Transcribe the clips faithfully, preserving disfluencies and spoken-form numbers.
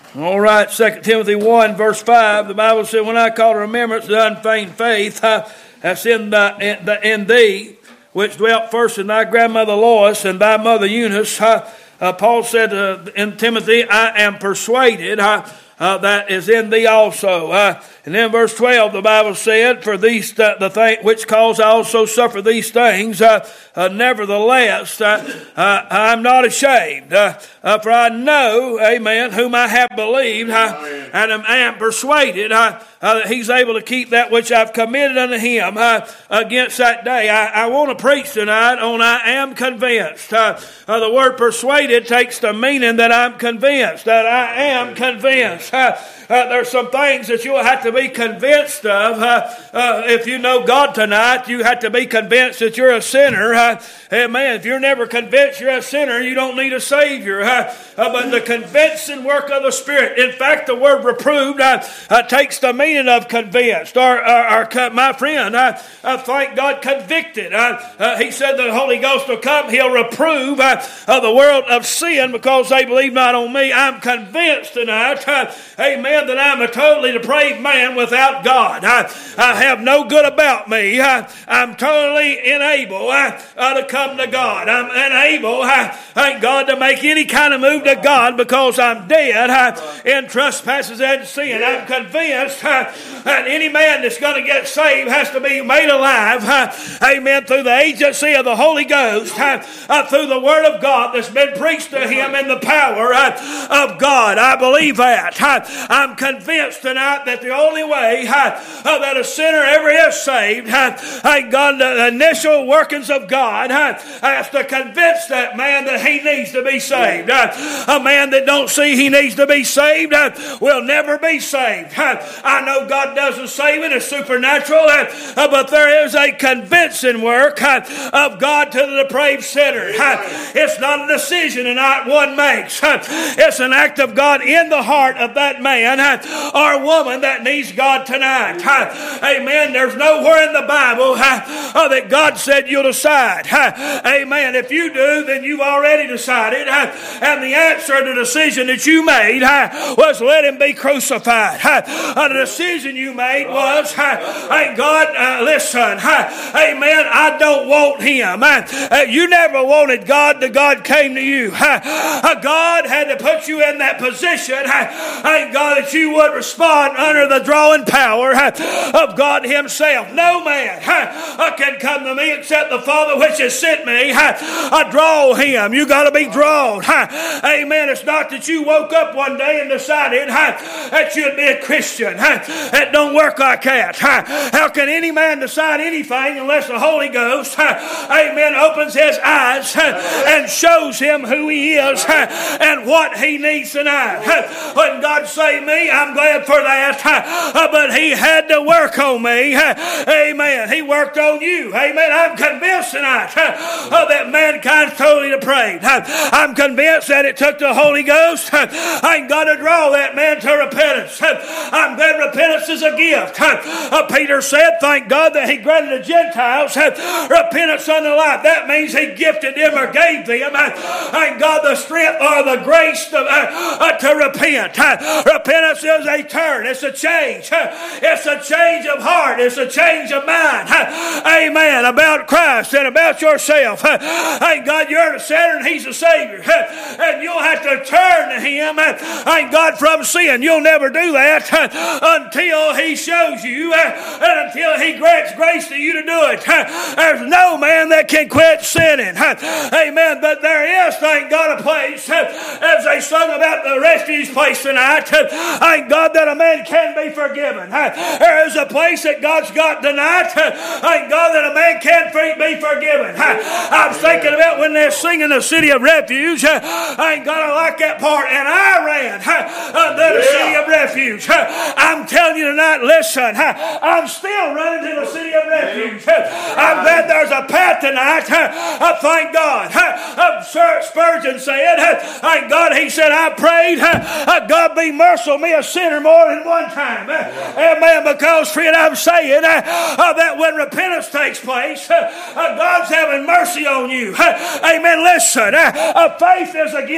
All right, Second Timothy one, verse five, the Bible said, when I call to remembrance the unfeigned faith uh, that's in, the, in, the, in thee, which dwelt first in thy grandmother Lois and thy mother Eunice, uh, uh, Paul said uh, in Timothy, I am persuaded uh, uh, that is in thee also. Uh, and then verse twelve, the Bible said, for these uh, the thing which cause I also suffer these things, uh, uh, nevertheless, uh, uh, I'm not ashamed. Uh, uh, for I know, amen, whom I have believed, uh, and am, am persuaded uh, uh, that he's able to keep that which I've committed unto him uh, against that day. I, I want to preach tonight on I am convinced. Uh, uh, the word persuaded takes the meaning that I'm convinced, that I am convinced. Uh, Uh, there's some things that you'll have to be convinced of. Uh, uh, if you know God tonight, you have to be convinced that you're a sinner. Uh, amen. If you're never convinced you're a sinner, you don't need a Savior. Uh, uh, but the convincing work of the Spirit. In fact, the word reproved uh, uh, takes the meaning of convinced. Or, or, or my friend, uh, uh, thank God, convicted. Uh, uh, he said the Holy Ghost will come. He'll reprove uh, uh, the world of sin because they believe not on me. I'm convinced tonight. Uh, amen. That I'm a totally depraved man without God. I, I have no good about me. I, I'm totally unable uh, uh, to come to God. I'm unable, uh, thank God, to make any kind of move to God because I'm dead uh, in trespasses and sin. I'm convinced uh, that any man that's going to get saved has to be made alive, uh, amen, through the agency of the Holy Ghost, uh, uh, through the Word of God that's been preached to him in the power uh, of God. I believe that. Uh, I'm convinced tonight that the only way uh, uh, that a sinner ever is saved, uh, thank God, the initial workings of God uh, has to convince that man that he needs to be saved. Uh, a man that don't see he needs to be saved uh, will never be saved. Uh, I know God doesn't save it, it's supernatural, uh, uh, but there is a convincing work uh, of God to the depraved sinner. Uh, it's not a decision tonight one makes. Uh, it's an act of God in the heart of that man uh, or woman that needs God tonight. Uh, amen. There's nowhere in the Bible uh, uh, that God said you'll decide. Uh, amen. If you do, then you've already decided. Uh, and the answer to the decision that you made uh, was let him be crucified. Uh, uh, the decision you made was, uh, hey, God, uh, listen, uh, amen, I don't want him. Uh, uh, you never wanted God, the God came to you. Uh, uh, God had to put you in that position, uh, thank God, that you would respond under the drawing power uh, of God himself. No man uh, can come to me except the Father which has sent me. Uh, uh, draw him. You got to be drawn. Uh, amen. It's not that you woke up one day and decided uh, that you'd be a Christian. Uh, it don't work like that. Uh, how can any man decide anything unless the Holy Ghost, uh, amen, opens his eyes uh, and shows him who he is uh, and what he needs tonight. Uh, when God saved me, I'm glad for that. Uh, but he had to work on me. Uh, amen. He worked on you. Amen. I'm convinced tonight uh, that mankind's totally depraved. Uh, I'm convinced that it took the Holy Ghost. Uh, I got to draw that man to repentance. Uh, I'm glad repentance is a gift. Uh, uh, Peter said, thank God that he granted the Gentiles uh, repentance unto life. That means he gifted them or gave them, uh, thank God, the strength or the grace to, uh, uh, to repent. Uh, repentance is a turn. It's a change. Uh, it's a change of heart. It's a change of mind. Uh, amen. About Christ and about yourself. Uh, thank God you're the sinner and he's the Savior. Uh, and you'll have to turn to him. Uh, thank God from sin. You'll never do that uh, until he shows you uh, and until he grants grace to you to do it. Uh, there's no man that can quit sinning. Uh, amen. But there is, thank God, a place, uh, as they sung about the refuge place tonight, uh, thank God that a man can be forgiven. Uh, there is a place that God's got tonight, uh, thank God that a man can be forgiven. Uh, I was thinking about when they're singing the city of refuge. Uh, thank God I like that part. And I ran uh, to the city of refuge. Uh, I'm telling you tonight, listen, uh, I'm still running to the city of refuge. Uh, I'm glad there's a path tonight. Uh, uh, thank God. Uh, Sir Spurgeon said, uh, thank God, he said, I prayed, uh, uh, God be merciful, me a sinner more than one time. Uh, amen. Because, friend, I'm saying uh, uh, that when repentance takes place, uh, uh, God's having mercy on you. Uh, amen. Listen, uh, uh, faith is a gift too.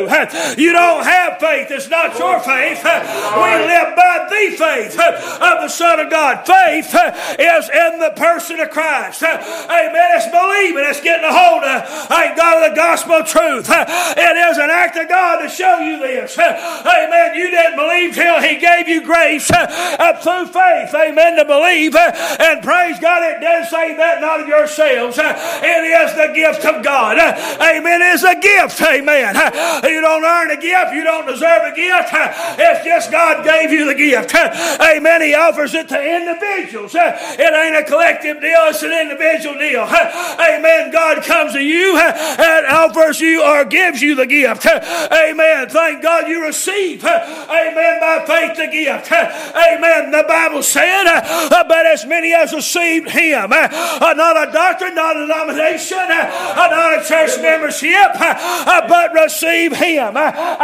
true. You don't have faith. It's not your faith. We live by the faith of the Son of God. Faith is in the person of Christ. Amen. It's believing. It's getting a hold of, thank God, of the gospel truth. It is an act of God to show you this. Amen. You didn't believe till He gave you grace through faith. Amen. To believe. And praise God, it does say that not of yourselves. It is the gift of God. Amen. It's a gift. Amen. You don't earn a gift. You don't deserve a gift. It's just God gave you the gift. Amen. He offers it to individuals. It ain't a collective deal. It's an individual deal. Amen. God comes to you and offers you or gives you the gift. Amen. Thank God you receive. Amen. By faith the gift. Amen. The Bible said, but as many as received Him, not a doctrine, not a denomination, not a church membership, but receive Him.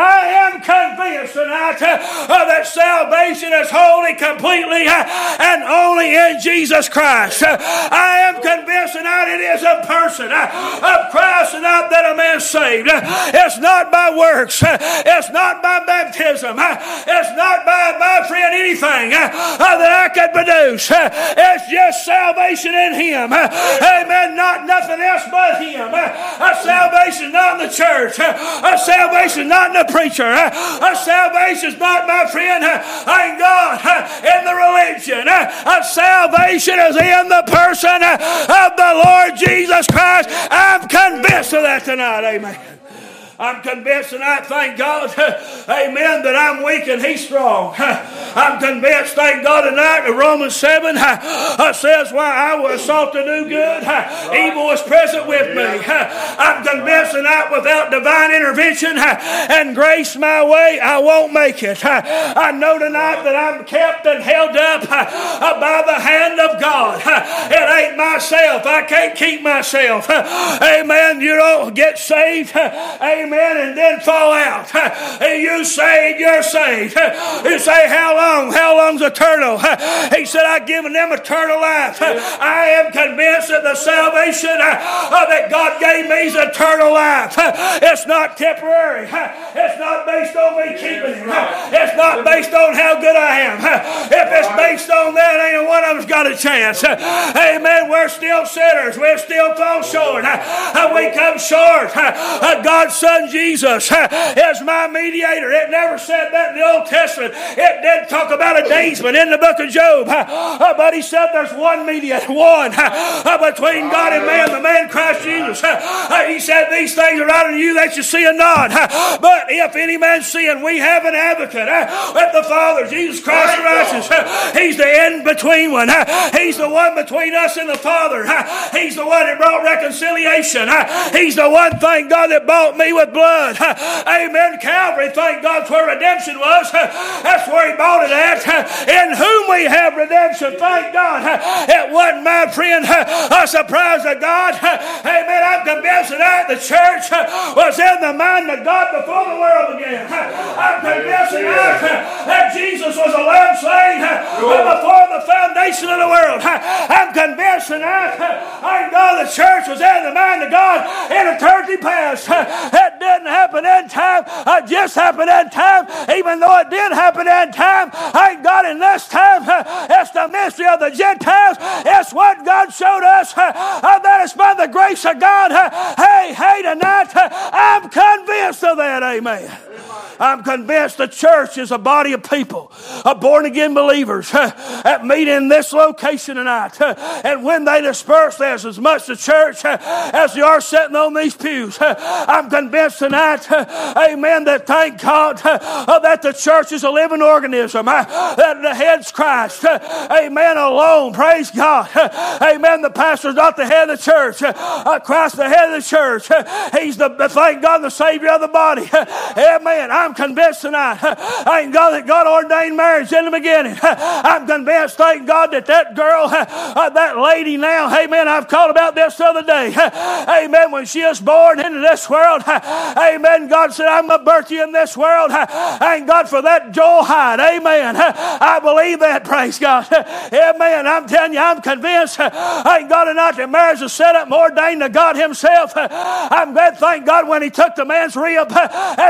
I am convinced tonight that salvation is wholly, completely, and only in Jesus Christ. I am convinced tonight it is a person of Christ and not that a man saved. It's not by works. It's not by baptism. It's not by, my friend, anything that I could produce. It's just salvation in Him. Amen. Not nothing else but Him. Salvation not in the church. Salvation not in the preacher. Salvation is not, my friend, thank God, in the religion. Salvation is in the person of the Lord Jesus Christ. I'm convinced of that tonight. Amen. I'm convinced tonight, thank God, amen, that I'm weak and He's strong. I'm convinced, thank God, tonight that Romans seven uh, says, while I was sought to do good, uh, evil was present with me. Uh, I'm convinced tonight without divine intervention uh, and grace my way, I won't make it. Uh, I know tonight that I'm kept and held up uh, by the hand of God. Uh, it ain't myself. I can't keep myself. Uh, amen. You don't get saved. Uh, amen. And then fall out. You saved, you're saved. You say, how long? How long's eternal? He said, I've given them eternal life. I am convinced that the salvation that God gave me is eternal life. It's not temporary. It's not based on me keeping Him. It's not based on how good I am. If it's based on that, ain't one of them's got a chance. Amen. We're still sinners. We still fall short. We come short. God's Son Jesus is my mediator. It never said that in the Old Testament. It did talk about a daysman in the book of Job. But He said there's one mediator, one between God and man, the man Christ Jesus. He said these things are out of you that you see and not. But if any man sin, we have an advocate with the Father, Jesus Christ the righteous. He's the in-between one. He's the one between us and the Father. He's the one that brought reconciliation. He's the one, thank God, that bought me with blood. Amen. Calvary, thank God, where redemption was. That's where He bought it at. In whom we have redemption, thank God. It wasn't, my friend, a surprise to God. Amen. I'm convinced that the church was in the mind of God before the world began. I'm convinced that Jesus was a lamb slain before the foundation of the world. I'm convinced tonight, thank God, the church was in the mind of God in eternity past. It didn't happen in time. It just happened in time. Even though it did happen in time, thank God in this time, it's the mystery of the Gentiles. It's what God showed us. That is by the grace of God. Hey, hey, tonight, I'm convinced of that. Amen. I'm convinced the church is a body of people, of born-again believers that meet in this location tonight. And when they disperse, there's as much the church as there are sitting on these pews. I'm convinced tonight, amen, that thank God that the church is a living organism, that the head's Christ. Amen, alone. Praise God. Amen, the pastor's not the head of the church. Christ the head of the church. He's the, thank God, the Savior of the body. Amen. I'm convinced tonight, thank God, that God ordained marriage in the beginning. I'm convinced, thank God, that that girl, uh, that lady now, amen, I've called about this the other day. Amen, when she was born into this world, amen, God said, I'm going to birth you in this world. Thank God for that Joel Hyde. Amen. I believe that, praise God. Amen. I'm telling you, I'm convinced, thank God, tonight that marriage is set up and ordained to God Himself. I'm glad, thank God, when He took the man's rib and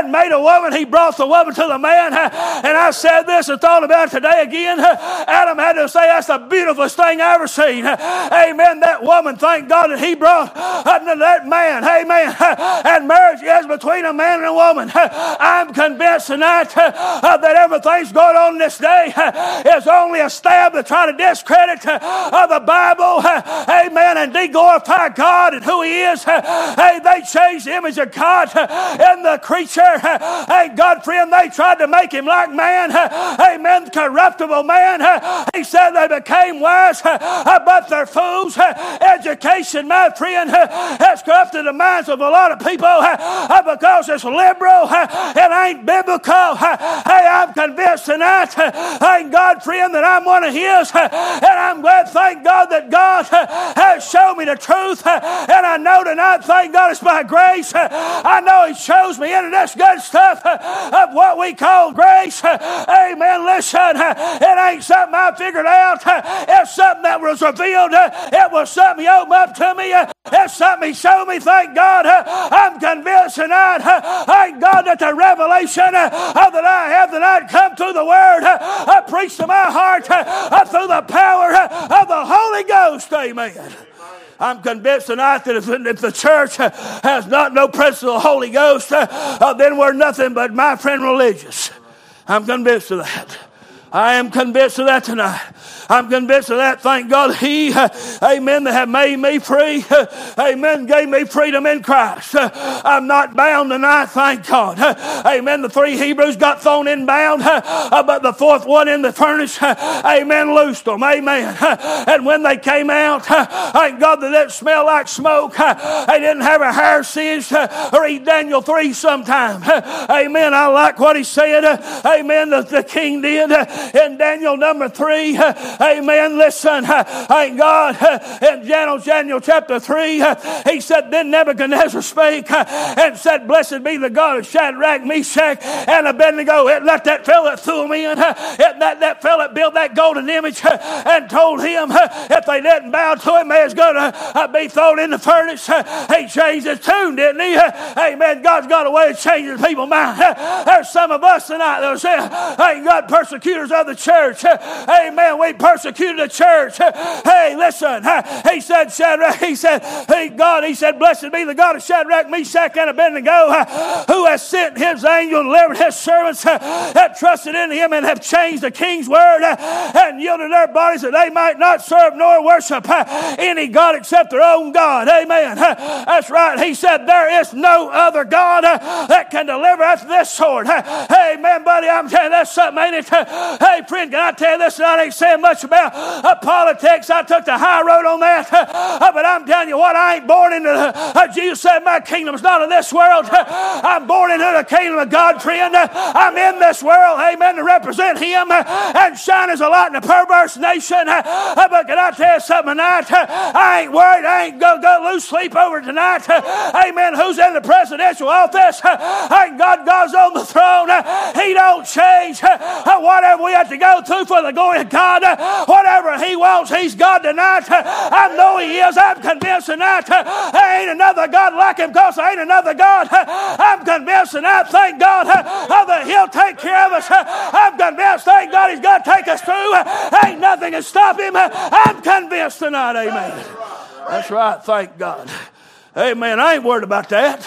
hadn't made a woman, he brought the woman to the man. And I said this and thought about it today again. Adam had to say, that's the beautifulest thing I ever seen. Amen. That woman, thank God that he brought unto that man. Amen. And marriage is between a man and a woman. I'm convinced tonight that everything's going on this day is only a stab to try to discredit the Bible. Amen. And de-glorify God and who he is. Hey, they changed the image of God in the creature. Hey, God, friend, they tried to make him like man. Amen. Corruptible man. He said they became wise, but they're fools. Education, my friend, has corrupted the minds of a lot of people because it's liberal. It ain't biblical. Hey, I'm convinced tonight, thank God, friend, that I'm one of his. And I'm glad, thank God, that God has shown me the truth. And I know tonight, thank God, it's by grace. I know he shows me into this good stuff of what we call grace. Amen. Listen, it ain't something I figured out. It's something that was revealed. It was something he opened up to me. It's something he showed me. Thank God. I'm convinced tonight, thank God, that the revelation that I have tonight come through the Word, I preach to my heart through the power of the Holy Ghost. Amen. I'm convinced tonight that if, if the church has not no presence of the Holy Ghost, uh, then we're nothing but, my friend, religious. I'm convinced of that. I am convinced of that tonight. I'm convinced of that. Thank God he, uh, amen, that have made me free. Uh, amen, gave me freedom in Christ. Uh, I'm not bound tonight, thank God. Uh, amen, the three Hebrews got thrown in bound, uh, but the fourth one in the furnace, uh, amen, loosed them. Amen. Uh, and when they came out, uh, thank God that it smelled like smoke. Uh, they didn't have a hair singed. Uh, read Daniel three sometime. Uh, amen, I like what he said. Uh, amen, the, the king did. Uh, in Daniel number three, uh, amen, listen, uh, thank God, uh, in Daniel, Daniel chapter three, uh, he said, then Nebuchadnezzar spake uh, and said, blessed be the God of Shadrach, Meshach, and Abednego. It let that fellow that threw him in, uh, it let that fellow that built that golden image uh, and told him uh, if they didn't bow to him, they was going to uh, be thrown in the furnace. Uh, he changed his tune, didn't he? Uh, amen, God's got a way of changing people's mind. Uh, there's some of us tonight that will say, thank God, persecutors of the church. Amen. We persecuted the church. Hey, listen. He said, Shadrach, he said, hey, God, he said, blessed be the God of Shadrach, Meshach, and Abednego, who has sent his angel and delivered his servants that trusted in him and have changed the king's word and yielded their bodies that they might not serve nor worship any God except their own God. Amen. That's right. He said, there is no other God that can deliver after this sword. Amen, buddy. I'm telling you, that's something, ain't it? Hey, friend, can I tell you this? I ain't saying much about uh, politics. I took the high road on that. Uh, but I'm telling you what, I ain't born into the, uh, Jesus said, my kingdom's not of this world. Uh, I'm born into the kingdom of God, friend. Uh, I'm in this world, amen, to represent him uh, and shine as a light in a perverse nation. Uh, uh, but can I tell you something tonight? Uh, I ain't worried. I ain't going to lose sleep over tonight. Uh, amen. Who's in the presidential office? Uh, thank God God's on the throne. Uh, he don't change. Uh, whatever we have to go through for the glory of God, uh, whatever he wants, he's God tonight. Uh, I know he is. I'm convinced tonight uh, there ain't another God like him because there ain't another God. Uh, I'm convinced tonight, thank God, uh, uh, that he'll take care of us. Uh, I'm convinced, thank God, he's going to take us through. Uh, ain't nothing can stop him. Uh, I'm convinced tonight, amen. That's right, thank God. Amen. I ain't worried about that.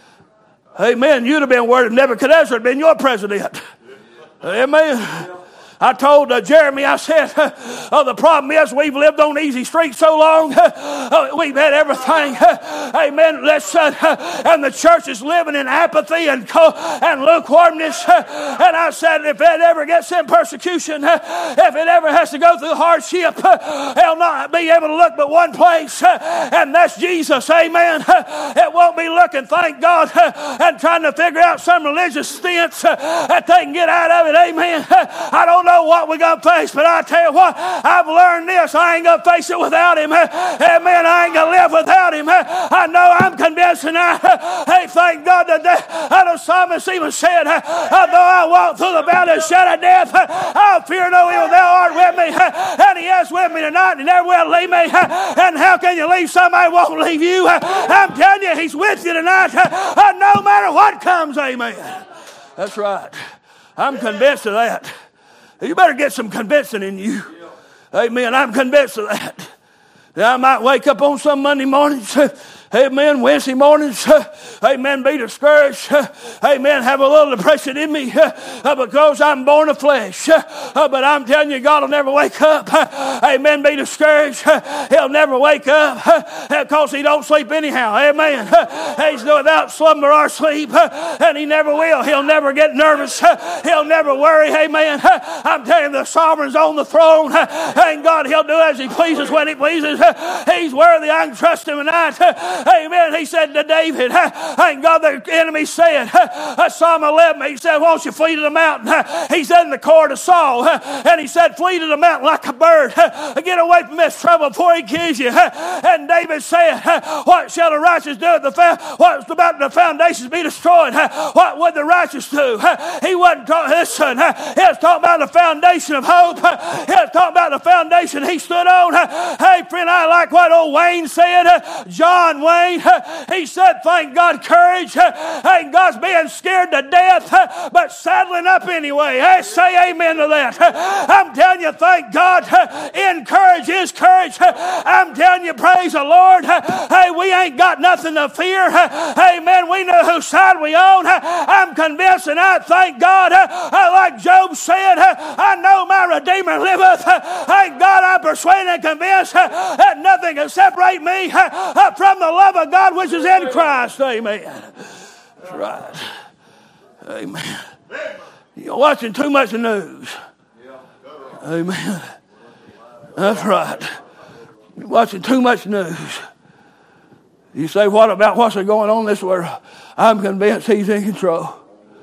Amen. You'd have been worried if Nebuchadnezzar had been your president. Amen. I told uh, Jeremy, I said, uh, the problem is we've lived on easy street so long. Uh, we've had everything. Uh, amen. Let's, uh, and the church is living in apathy and, co- and lukewarmness. Uh, and I said, if it ever gets in persecution, uh, if it ever has to go through hardship, uh, they'll not be able to look but one place, uh, and that's Jesus. Amen. Uh, it won't be looking, thank God, uh, and trying to figure out some religious stance uh, that they can get out of it. Amen. Uh, I don't know know what we're going to face, but I tell you what, I've learned this. I ain't going to face it without him. Amen. I ain't going to live without him. I know I'm convinced, and I, hey, thank God that I know psalmist even said, though I walk through the valley of the shadow of death, I'll fear no evil. Thou art with me, and he is with me tonight, and never will leave me. And how can you leave somebody who won't leave you? I'm telling you, he's with you tonight, no matter what comes. Amen. That's right. I'm convinced of that. You better get some convincing in you. Amen. I'm convinced of that. Now, I might wake up on some Monday mornings, amen, Wednesday mornings, amen, be discouraged, amen, have a little depression in me because I'm born of flesh. But I'm telling you, God will never wake up, amen, be discouraged. He'll never wake up because he don't sleep anyhow, amen. He's without slumber or sleep, and he never will. He'll never get nervous. He'll never worry, amen. I'm telling you, the sovereign's on the throne, and God, he'll do as he pleases when he pleases. He's worthy. I can trust him tonight. Amen. He said to David, thank God the enemy said, Psalm eleven, he said, won't you flee to the mountain? He said in the court of Saul, and he said, flee to the mountain like a bird. Get away from this trouble before he kills you. And David said, what shall the righteous do? At the fa- what's about the foundations be destroyed? What would the righteous do? He wasn't talking, listen, he was talking about the foundation of hope. He was talking about the foundation he stood on. Hey, friend, I like what old Wayne said, uh, John Wayne. Uh, he said, thank God, courage. Uh, hey, God's being scared to death, uh, but saddling up anyway. Hey, say amen to that. Uh, I'm telling you, thank God, uh, in courage is courage. Uh, I'm telling you, praise the Lord. Uh, hey, we ain't got nothing to fear. Uh, amen. We know whose side we on. Uh, I'm convinced, and I thank God, uh, uh, like Job said, uh, I know my Redeemer liveth. Uh, hey, God, I'm persuaded and convinced uh, that nothing can separate me uh, from the love of God which is in Christ. Amen. That's right. Amen. You're watching too much news. Amen. That's right. You're watching too much news. You say, what about what's going on in this world? I'm convinced he's in control.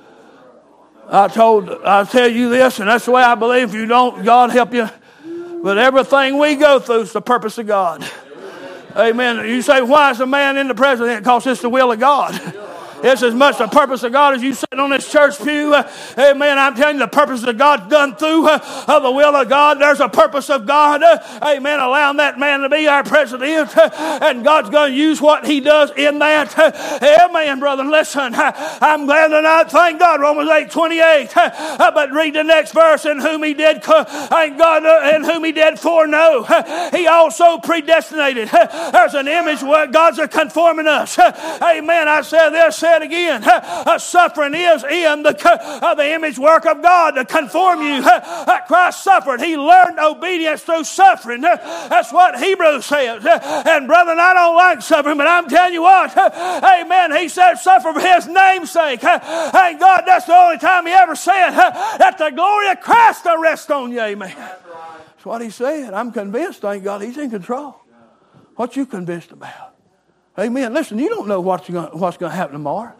I told, I tell you this, and that's the way I believe. If you don't, God help you. But everything we go through is the purpose of God. Amen. You say, why is a man in the president? Because it's the will of God. It's as much the purpose of God as you sitting on this church pew. Uh, amen. I'm telling you, the purpose of God done through uh, of the will of God. There's a purpose of God. Uh, amen. Allowing that man to be our president. Uh, and God's going to use what he does in that. Uh, amen, brother. Listen, uh, I'm glad tonight. Thank God. Romans eight twenty-eight. Uh, but read the next verse. In whom he did, thank God, uh, in whom he did foreknow. Uh, he also predestinated. Uh, there's an image where God's a conforming us. Uh, amen. I said this. It again, uh, suffering is in the uh, the image work of God to conform you. Uh, Christ suffered. He learned obedience through suffering. Uh, that's what Hebrews says. Uh, and brethren, I don't like suffering, but I'm telling you what, uh, amen, he said suffer for his name's sake. Uh, thank God that's the only time he ever said uh, that the glory of Christ will rest on you. Amen. That's what he said. I'm convinced, thank God, he's in control. What you convinced about? Amen. Listen, you don't know what's going, what's going to happen tomorrow.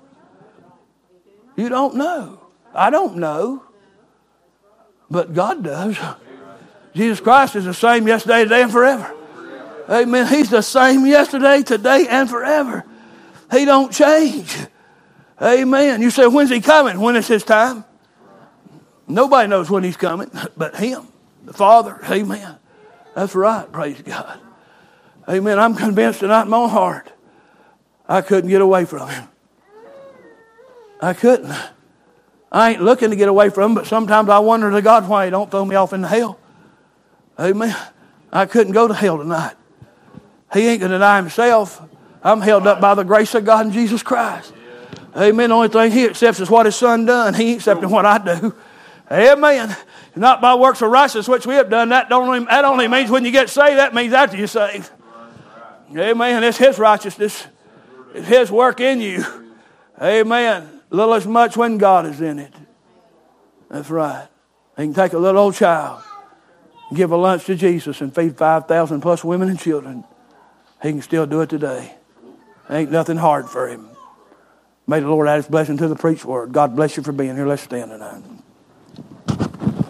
You don't know. I don't know. But God does. Jesus Christ is the same yesterday, today, and forever. Amen. He's the same yesterday, today, and forever. He don't change. Amen. You say, when's he coming? When is his time? Nobody knows when he's coming but him, the Father. Amen. That's right. Praise God. Amen. I'm convinced tonight in my heart I couldn't get away from him. I couldn't. I ain't looking to get away from him, but sometimes I wonder to God why he don't throw me off into hell. Amen. I couldn't go to hell tonight. He ain't going to deny himself. I'm held up by the grace of God in Jesus Christ. Amen. The only thing he accepts is what his son done. He ain't accepting what I do. Amen. Not by works of righteousness which we have done. That, don't only, that only means when you get saved, that means after you're saved. Amen. It's his righteousness. It's his work in you. Amen. Little as much when God is in it. That's right. He can take a little old child, give a lunch to Jesus, and feed five thousand plus women and children. He can still do it today. Ain't nothing hard for him. May the Lord add his blessing to the preached word. God bless you for being here. Let's stand tonight.